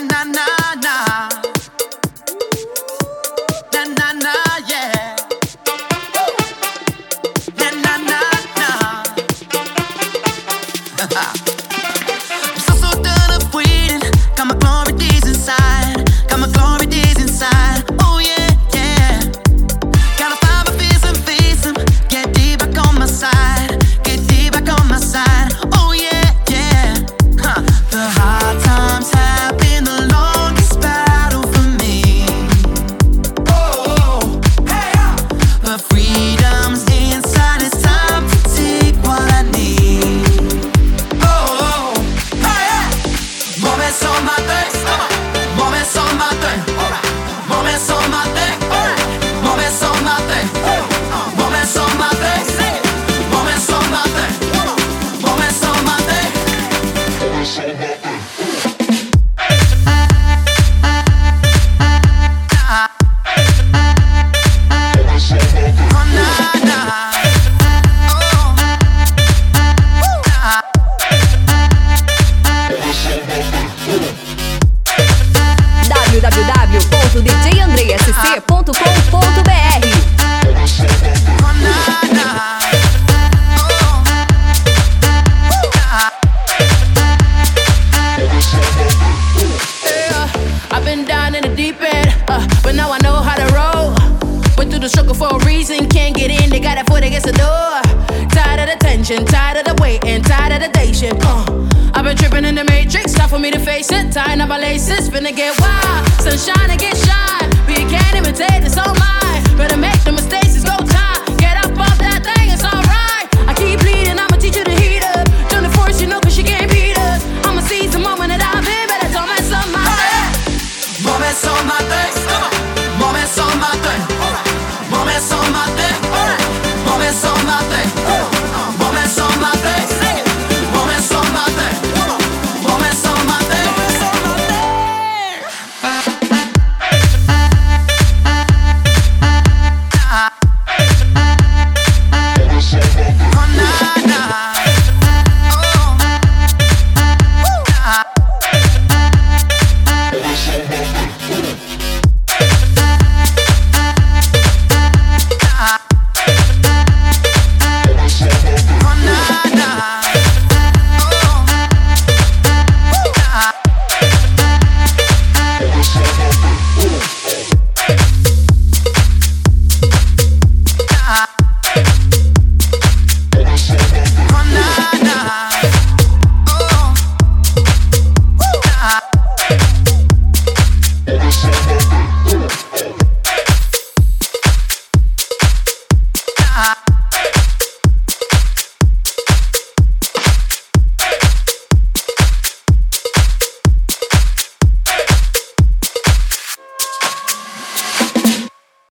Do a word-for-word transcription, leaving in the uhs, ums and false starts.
na na na. Na na na, yeah. Na na na na. I'm so so done of waiting. Got my glory days inside. Got my glory days inside. Oh yeah, yeah. Gotta find my fears and face them. Get deep back on my side. Get deep back on my side. Oh yeah, yeah. Huh. The hard times have been the longest battle for me. Oh, hey, uh. But freedom's inside. It's time to take what I need. Oh, hey, uh. Moments on my thing. Moments on my thing. Moments on my thing. Moments on my thing. Moments on my thing. Moments on my thing. Moments on my thing. Oh, nah, nah. Oh. Nah. w w w ponto d j andrei s c ponto com ponto b r. Oh, nah, nah. Oh. Nah. Yeah, I've been down in the deep end, uh, but now I know how to roll. Went through the struggle for a reason, can't get in, they got a foot against the door. Tired of the tension, tired of the waiting, tired of the day shift. Uh, I've been tripping in the matrix, time for me to face it. Tying up my laces, finna get wild, sunshine and get shine. But you can't imitate, it's all mine. Better make the mistake.